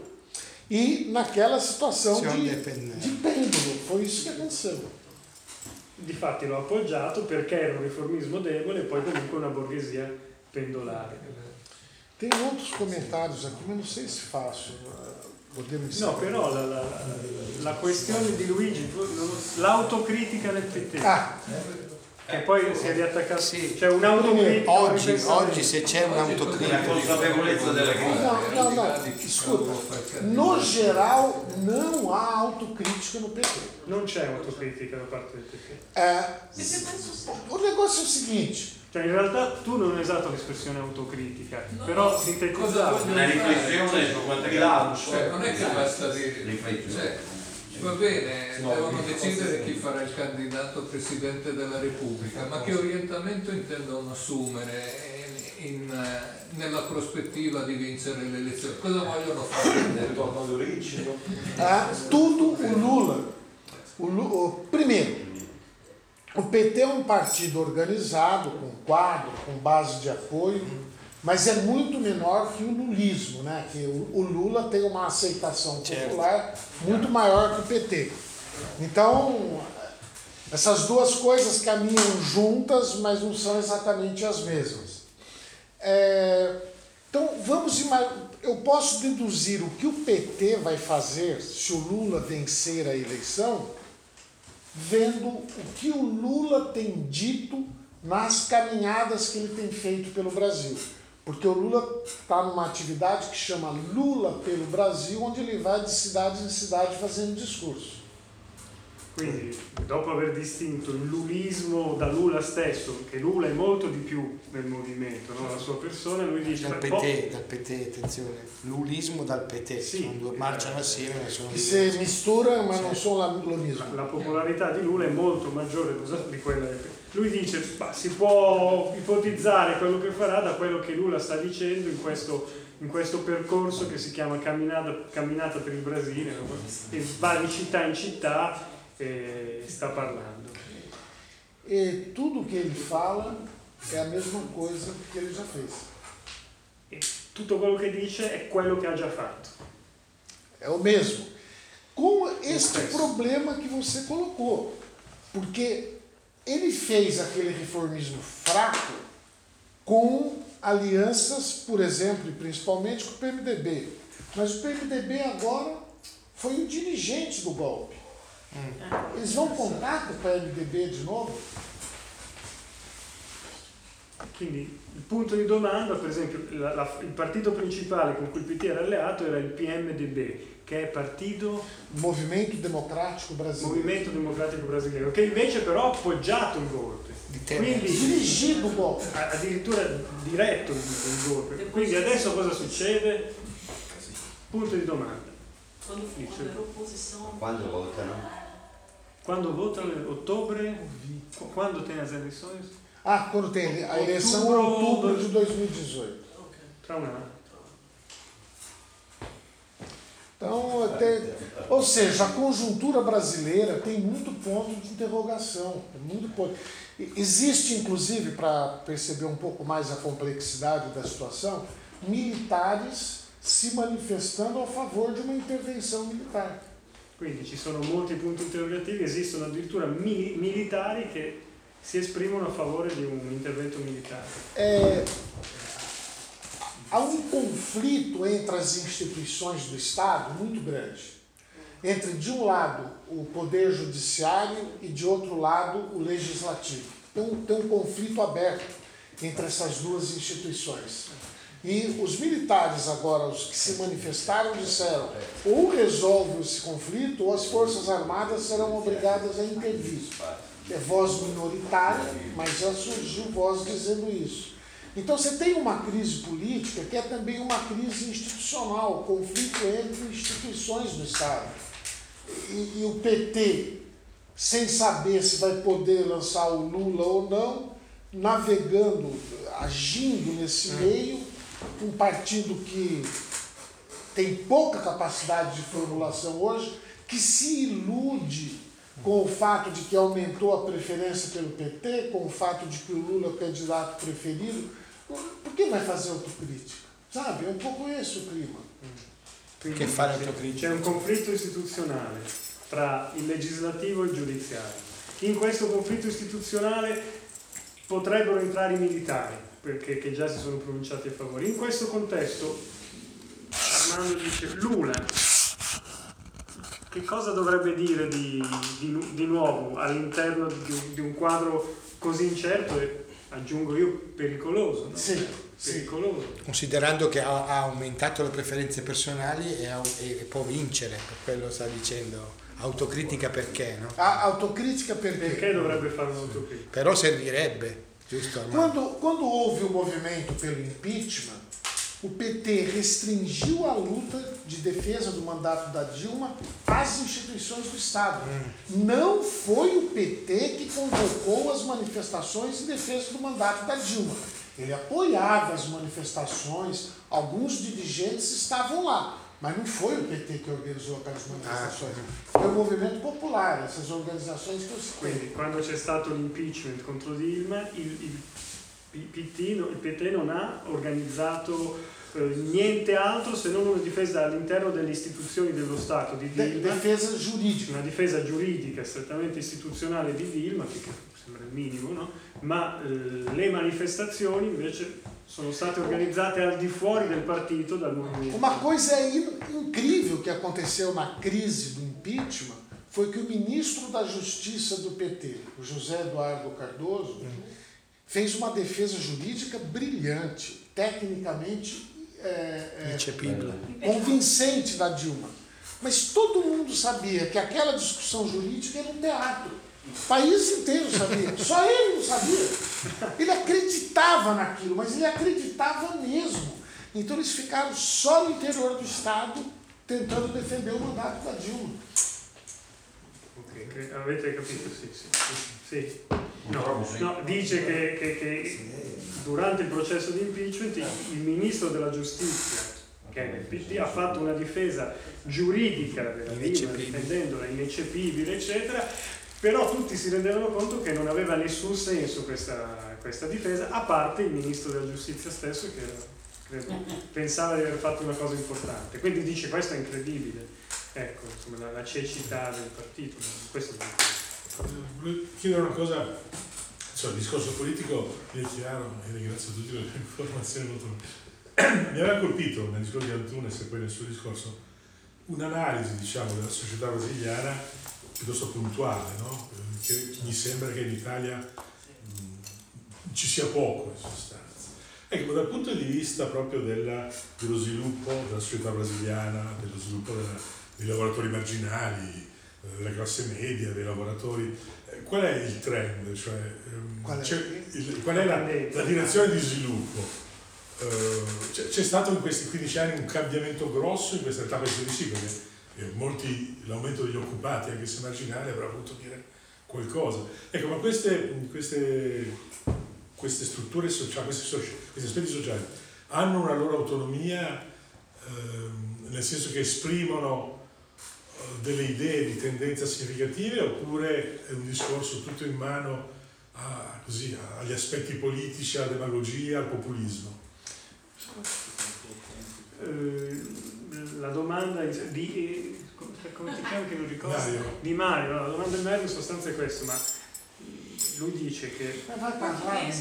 e naquela situação Situação de, dependente. de pêndulo. Foi isso que aconteceu. Difatti l'ho appoggiato perché era un riformismo debole e poi comunque una borghesia pendolare. Tem outros comentários aqui, mas não sei se faço. Podemos No, però la, la, la questione di Luigi, l'autocritica del P T, Ah, che poi si è riattaccato, Sì. cioè un'autocritica. un Oggi, ripensamento. oggi se c'è La un'autocritica, consapevolezza della critica. não, não, não. Escuta. No geral, não há autocrítica no P T. Non c'è autocritica da parte del P T. É, Você faz sucesso. o negócio é o seguinte. Cioè in realtà tu non hai usato l'espressione autocritica, però sintetizzare. Una riflessione su quanto è Cioè, non è che basta dire, Riflessione. cioè, va bene, devono decidere chi farà il candidato Presidente della Repubblica, ma che orientamento intendono assumere in, in, nella prospettiva di vincere le elezioni? Cosa vogliono fare? Ritorno d'origine. É, tudo o Lula. O Lu- o- primeiro, o P T é um partido organizado, com quadro, com base de apoio, mas é muito menor que o lulismo, né? Que o, o Lula tem uma aceitação popular muito maior que o P T. Então, essas duas coisas caminham juntas, mas não são exatamente as mesmas. É, então, vamos imaginar. Eu posso deduzir o que o P T vai fazer se o Lula vencer a eleição, vendo o que o Lula tem dito nas caminhadas que ele tem feito pelo Brasil. Porque o Lula está numa atividade que chama Lula pelo Brasil, onde ele vai de cidade em cidade fazendo discurso. Quindi, dopo aver distinto il lulismo da Lula stesso, che Lula è molto di più nel movimento, no? La sua persona, lui dice... dal "Beh, P T, dal P T, attenzione, l'ulismo dal P T, Sì. sono due, marciano assieme, sono Que se diversi. mistura, ma non sono la- lulismo. La, la popolarità di Lula è molto maggiore di quella del P T. Lui dice, bah, si può ipotizzare quello che farà da quello che Lula sta dicendo in questo, in questo percorso che si chiama Camminata, Camminata per il Brasile, no? E va di città in città e sta parlando. E tudo que ele fala é a mesma coisa que ele já fez. E tutto quello che dice è quello che ha già fatto. É o mesmo. Com este problema que você colocou. Porque ele fez aquele reformismo fraco com alianças, por exemplo, e principalmente com o P M D B. Mas o P M D B agora foi o dirigente do golpe. Eles vão contar com o P M D B de novo? Quindi il punto di domanda, per esempio, la- la- il partito principale con cui il P T era alleato era il P M D B, che è Partito Movimento Democrático Brasileiro. Movimento Democratico Brasileiro, che invece però ha appoggiato il golpe. Di Temer. Quindi Dirigido o golpe. ha addirittura diretto il, il golpe. Quindi adesso cosa succede? Punto di domanda. Quando, quando era oposição. Quando votano? Quando votano? Ottobre? Qu- Quando tem as eleições? Ah, quando tem a eleição em Outubro outubro do- de dois mil e dezoito. Ok. Tra un anno. Então, até, ou seja, a conjuntura brasileira tem muito ponto de interrogação. Muito ponto. E- Existe, inclusive, para perceber um pouco mais a complexidade da situação, militares se manifestando a favor de uma intervenção militar. Quindi ci sono molti punti interrogativi, esistono addirittura mili- militari che si esprimono a favore di un intervento militare. É, há um conflito entre as instituições do Estado muito grande. Entre, de um lado, o poder judiciário e, de outro lado, o legislativo. Tem um, tem um conflito aberto entre essas duas instituições. E os militares agora, os que se manifestaram, disseram ou resolve esse conflito ou as Forças Armadas serão obrigadas a intervir. É voz minoritária, mas já surgiu voz dizendo isso. Então você tem uma crise política que é também uma crise institucional, conflito entre instituições do Estado. E, e o P T, sem saber se vai poder lançar o Lula ou não, navegando, agindo nesse meio, um partido que tem pouca capacidade de formulação hoje, que se ilude com o fato de que aumentou a preferência pelo P T, com o fato de que o Lula é o candidato preferido. Por que vai fazer autocrítica? Sabe, é un po' questo il clima. Quindi che fare autocritica. C'è un conflitto istituzionale tra il legislativo e il giudiziario. In questo conflitto istituzionale potrebbero entrare i militari, perché che già si sono pronunciati a favore. In questo contesto, Armando dice, Lula, che cosa dovrebbe dire di, di, di nuovo all'interno di, di un quadro così incerto e, aggiungo io, pericoloso? No? Sì, pericoloso. Considerando che ha, ha aumentato le preferenze personali e, ha, e può vincere, per quello sta dicendo. Autocritica perché, no? A autocritica perché? Perché dovrebbe fare un'autocritica? Però servirebbe, giusto? Quando, quando houve o movimento pelo impeachment, o P T restringiu a luta de defesa do mandato da Dilma às instituições do Estado. Hum. Não foi o P T que convocou as manifestações em defesa do mandato da Dilma. Ele apoiava as manifestações, alguns dirigentes estavam lá, mas não foi o P T que organizzò aquelas manifestações. Ah. Foi o movimento popular, essas organizzações che ho citato. Quindi quando c'è stato l'impeachment contro Dilma, il, il P T, il P T non ha organizzato eh, niente altro se non una difesa all'interno delle istituzioni dello Stato di Dilma. De- difesa giuridica. Una difesa giuridica strettamente istituzionale di Dilma, che sembra il minimo, no? Ma eh, le manifestazioni invece sono state organizzate al di fuori del partito, dal movimento. Uma coisa incrível que aconteceu na crise do impeachment foi que o ministro da Justiça do P T, o José Eduardo Cardoso, uhum. fez uma defesa jurídica brilhante, tecnicamente é, é, convincente da Dilma. Mas todo mundo sabia que aquela discussão jurídica era um teatro. O país inteiro sabia, só ele não sabia. Ele acreditava naquilo, mas ele acreditava mesmo. Então eles ficaram só no interior do Estado tentando defender o mandato da Dilma. Ok, avete capito? Sì, sì, sì. No, no, dice che, che, che durante il processo di impeachment il ministro della giustizia, che è nel P D, ha fatto una difesa giuridica della Dilma, difendendola ineccepibile, eccetera, però tutti si rendevano conto che non aveva nessun senso questa, questa difesa, a parte il ministro della giustizia stesso che credo, pensava di aver fatto una cosa importante. Quindi dice questo è incredibile, ecco, insomma, la, la cecità del partito, questo è Volevo chiedere una cosa, insomma, il discorso politico è chiaro e ringrazio tutti per le informazioni molto. Mi aveva colpito nel discorso di Antunes e poi nel suo discorso un'analisi, diciamo, della società brasiliana piuttosto puntuale, no? Che mi sembra che in Italia mh, ci sia poco in sostanza. Ecco, dal punto di vista proprio della, dello sviluppo della società brasiliana, dello sviluppo della, dei lavoratori marginali, della classe media, dei lavoratori, eh, qual è il trend? Cioè, ehm, qual è, il, qual è la, la direzione di sviluppo? Uh, c'è, c'è stato in questi quindici anni un cambiamento grosso in questa età, penso di sì, perché eh, molti, l'aumento degli occupati, anche se marginale, avrà voluto dire qualcosa. Ecco, ma queste, queste, queste strutture sociali, questi, soci, questi aspetti sociali hanno una loro autonomia, ehm, nel senso che esprimono delle idee di tendenza significative, oppure è un discorso tutto in mano a, così, agli aspetti politici, alla demagogia, al populismo? La domanda di come ti chiami che non ricordo? Mario. Di Mario, la domanda di Mario in sostanza è questa, ma lui dice che Ma vai parlare.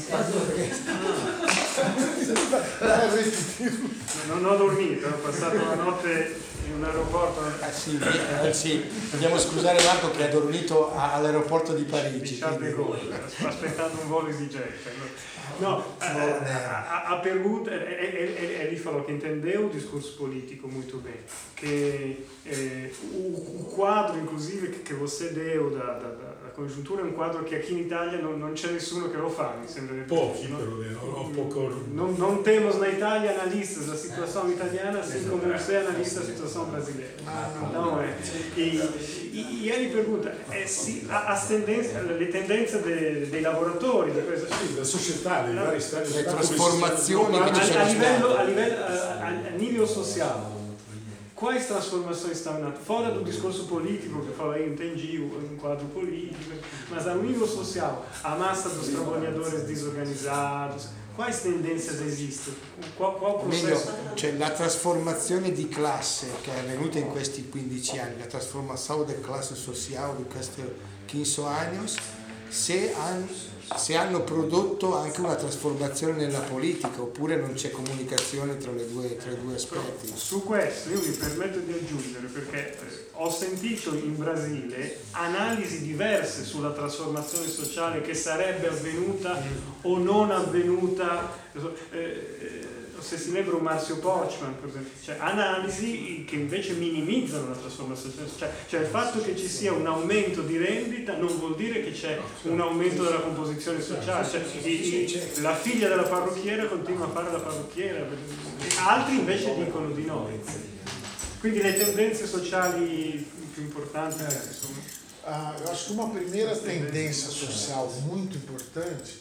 non ho dormito, ho passato la notte in un aeroporto. Ah, sì, eh, sì, dobbiamo scusare Marco che ha dormito a- all'aeroporto di Parigi. Di Charles de quindi- Gaulle, sto aspettando un volo EasyJet. No, eh, a, a pergunta, ele falou que entendeu o discurso político muito bem, que eh, o, o quadro, inclusive, che, che você deu da, da, da congiuntura è un quadro che aqui in Italia non, non c'è nessuno che lo fa, mi sembra. Pochi, no? però, eh, ho poco... Non, non temos na Itália analistas da situação italiana, assim como você é analista da situação brasileira. Não é? E, e, e ele pergunta eh, se as tendências, le tendenze de, dei lavoratori, di questa, Sì, la società, dei vari stati Le sociali, trasformazioni come che si ci a, sono a livello, state. a, livello, a, a nível social, quais transformações estão na fora do discurso político que eu falei, entendi um quadro político, mas a nível social, a massa dos trabalhadores desorganizados, quais tendências existem? Qual, qual Meglio, processo? cioè la trasformazione di classe che è avvenuta in questi quindici anni, la trasformazione della classe sociale di questi quindici anni, se, han, se hanno prodotto anche una trasformazione nella politica oppure non c'è comunicazione tra, le due, tra i due aspetti. Su questo io mi permetto di aggiungere perché eh, ho sentito in Brasile analisi diverse sulla trasformazione sociale che sarebbe avvenuta o non avvenuta, eh, eh, se si lembra un Márcio Portman per esempio, cioè analisi che invece minimizzano la trasformazione sociale, cioè il fatto che ci sia un aumento di rendita non vuol dire che c'è un aumento della composizione sociale, cioè, i, i, la figlia della parrucchiera continua a fare la parrucchiera, altri invece dicono di no. Quindi le tendenze sociali più importanti sono... Ah, eu acho que uma primeira tendência social muito importante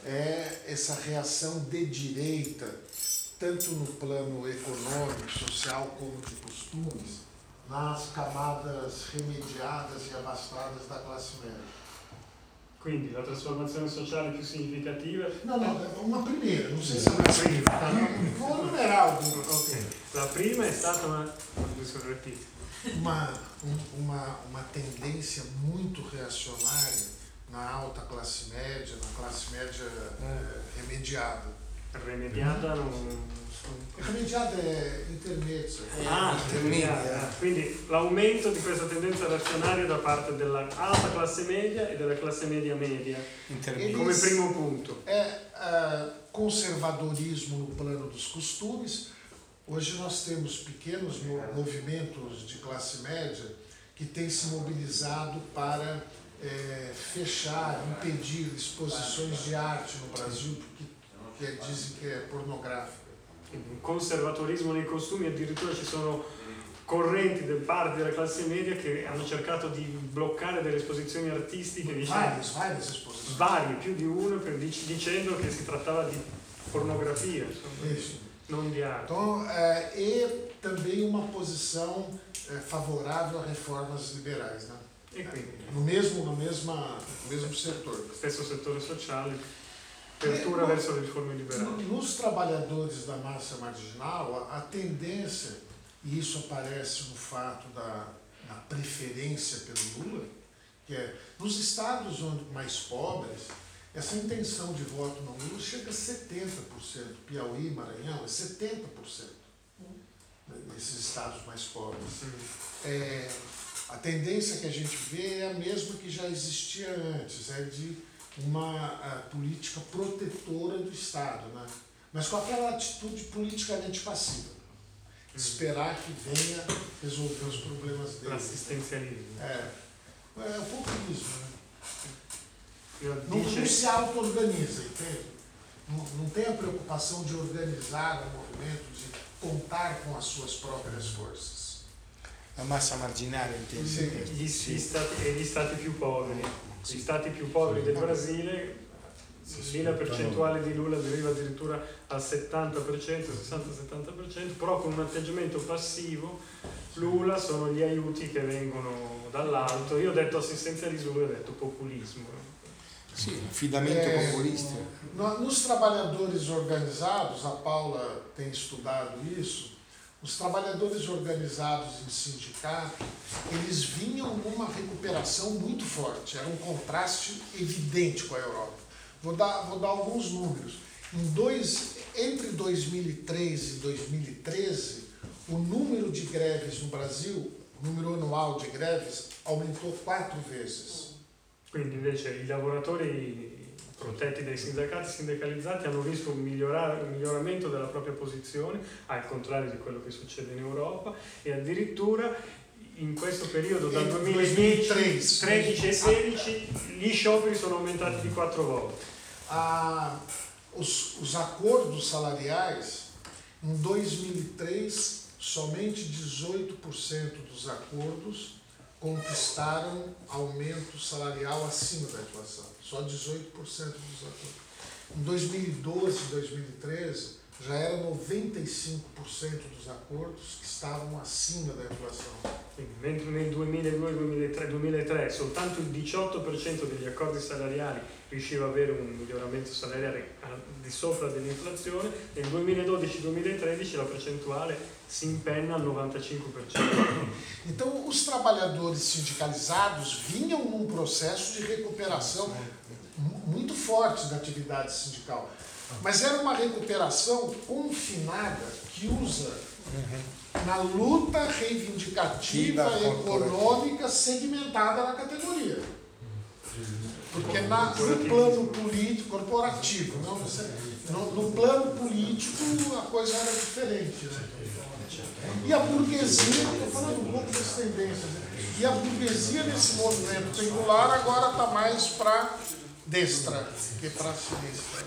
é essa reação de direita, tanto no plano econômico, social, como de costumes, nas camadas remediadas e abastadas da classe média. Quindi la trasformazione sociale più significativa... Não, não, uma primeira, não sei se é mais significativa. Vou numerar algumas. Okay. La prima è stata una... Uma, um, uma, uma tendência muito reacionária na alta classe média, na classe média eh, remediada. Remediata non... Remediata è intermezzo. Ah, intermedia. Quindi l'aumento di questa tendenza reazionaria da parte della alta classe media e della classe media media come primo punto. É uh, conservadorismo no plano dos costumes. Hoje nós temos pequenos movimentos de classe média que têm se mobilizado para é, fechar, impedir exposições de arte no Brasil, porque que é, dizem que é pornográfica. Un conservatorismo nei costumi, addirittura ci sono correnti del parte della classe media che hanno cercato di bloccare delle esposizioni artistiche Várias, várias esposições. varie, più di uno, per, dicendo che si trattava di pornografia, insomma, Isso. non di arte. Então, é, e também uma posição é, favorável a reformas liberais, né? E quindi, No mesmo, no mesma, no mesmo setor. stesso settore sociale, apertura verso le riforme liberali. Nos trabalhadores da massa marginal, a, a tendência, e isso aparece no fato da, da preferência pelo Lula, que é nos estados onde mais pobres, essa intenção de voto no Lula chega a setenta por cento. Piauí, Maranhão, é setenta por cento nesses estados mais pobres. É, a tendência que a gente vê é a mesma que já existia antes, é de uma política protetora do Estado, né? Mas com aquela atitude politicamente passiva. Esperar que venha resolver os problemas deles. L'assistenzialismo. É, é um pouco isso, né? Não, não, não se auto-organiza, entende? Não, não tem a preocupação de organizar o movimento, de contar com as suas próprias forças. La massa marginale, intendi? Sì. Gli, gli stati, e gli stati più poveri, gli stati più poveri del Brasile, lì la percentuale di Lula deriva addirittura al settanta per cento, sessanta settanta per cento, però con un atteggiamento passivo. Lula sono gli aiuti che vengono dall'alto. Io ho detto assistenzialismo, lui ha detto populismo. Sì, affidamento É, populista. no- nos trabalhadores organizados, a Paula tem estudado isso, os trabalhadores organizados em sindicato, eles vinham numa recuperação muito forte, era um contraste evidente com a Europa. Vou dar, vou dar alguns números. Em dois, entre dois mil e três e dois mil e treze, o número de greves no Brasil, o número anual de greves, aumentou quattro vezes. Quindi invece i lavoratori protetti dai sindacati, sindacalizzati, hanno visto un, migliorare, un miglioramento della propria posizione, al contrario di quello che succede in Europa, e addirittura in questo periodo dal duemiladieci, tredici e sedici gli scioperi sono aumentati di quattro volte. Ah, os, os acordos salariais, em dois mil e três, somente dezoito por cento dos acordos conquistaram aumento salarial acima da inflação. Só dezoito por cento dos acordos. Em dois mil e doze, dois mil e treze, já era noventa e cinco por cento dos acordos que estavam acima da inflação. Quindi, mentre nel duemiladue duemilatré soltanto il diciotto per cento degli accordi salariali riusciva a avere un miglioramento salariale al di sopra dell'inflazione, nel duemiladodici duemilatredici la percentuale si impenna al novantacinque per cento. Então, os trabalhadores sindicalizados vinham num processo de recuperação muito forte da atividade sindical. Mas era uma recuperação confinada que usa na luta reivindicativa econômica segmentada na categoria. Porque na, no plano político, corporativo, não, no, no plano político a coisa era diferente. Né? E a burguesia, estou falando um pouco das tendências, né? E a burguesia nesse movimento pendular agora está mais para destra que para sinistra.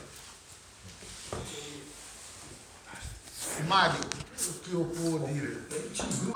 Mário, o que eu pude